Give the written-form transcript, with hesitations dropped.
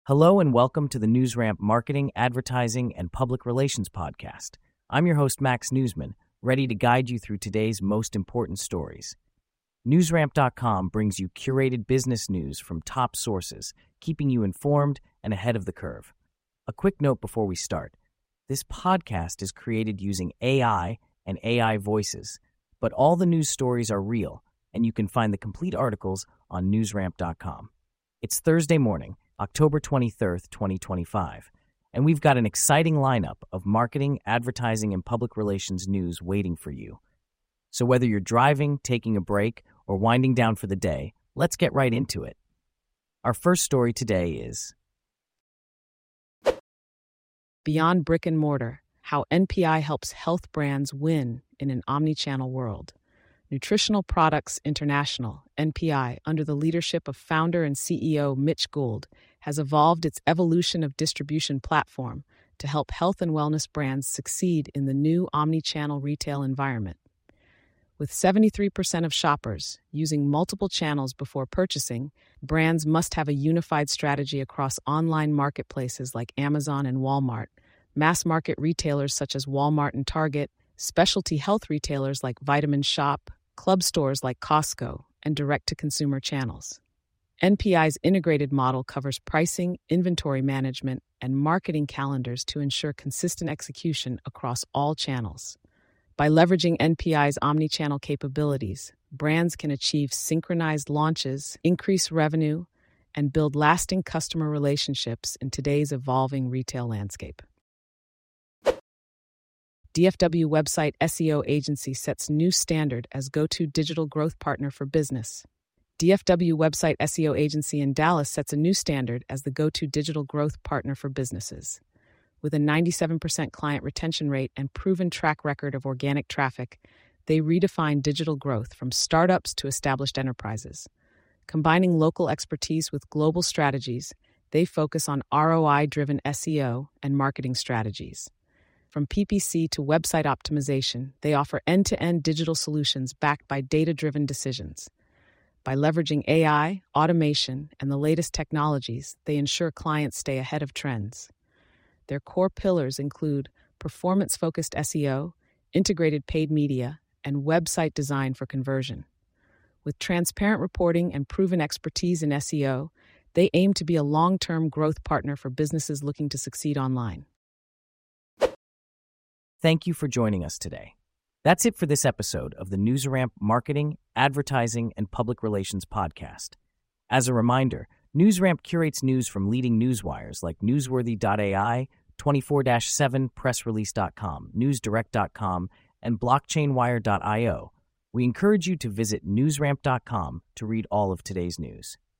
Hello and welcome to the NewsRamp Marketing, Advertising, and Public Relations Podcast. I'm your host, Max Newsman, ready to guide you through today's most important stories. NewsRamp.com brings you curated business news from top sources, keeping you informed and ahead of the curve. A quick note before we start. This podcast is created using AI and AI voices, but all the news stories are real, and you can find the complete articles on NewsRamp.com. It's Thursday morning, October 23rd, 2025, and we've got an exciting lineup of marketing, advertising, and public relations news waiting for you. So whether you're driving, taking a break, or winding down for the day, let's get right into it. Our first story today is Beyond Brick and Mortar, How NPI Helps Health Brands Win in an Omnichannel World. Nutritional Products International, NPI, under the leadership of founder and CEO Mitch Gould, has evolved its evolution of distribution platform to help health and wellness brands succeed in the new omnichannel retail environment. With 73% of shoppers using multiple channels before purchasing, brands must have a unified strategy across online marketplaces like Amazon and Walmart, mass market retailers such as Walmart and Target, specialty health retailers like Vitamin Shoppe, club stores like Costco, and direct-to-consumer channels. NPI's integrated model covers pricing, inventory management, and marketing calendars to ensure consistent execution across all channels. By leveraging NPI's omnichannel capabilities, brands can achieve synchronized launches, increase revenue, and build lasting customer relationships in today's evolving retail landscape. DFW website SEO agency sets new standard as go-to digital growth partner for business. DFW website SEO agency in Dallas sets a new standard as the go-to digital growth partner for businesses. With a 97% client retention rate and proven track record of organic traffic, they redefine digital growth from startups to established enterprises. Combining local expertise with global strategies, they focus on ROI-driven SEO and marketing strategies. From PPC to website optimization, they offer end-to-end digital solutions backed by data-driven decisions. By leveraging AI, automation, and the latest technologies, they ensure clients stay ahead of trends. Their core pillars include performance-focused SEO, integrated paid media, and website design for conversion. With transparent reporting and proven expertise in SEO, they aim to be a long-term growth partner for businesses looking to succeed online. Thank you for joining us today. That's it for this episode of the NewsRamp Marketing, Advertising, and Public Relations Podcast. As a reminder, NewsRamp curates news from leading newswires like Newsworthy.ai, 24/7, PressRelease.com, NewsDirect.com, and BlockchainWire.io. We encourage you to visit NewsRamp.com to read all of today's news.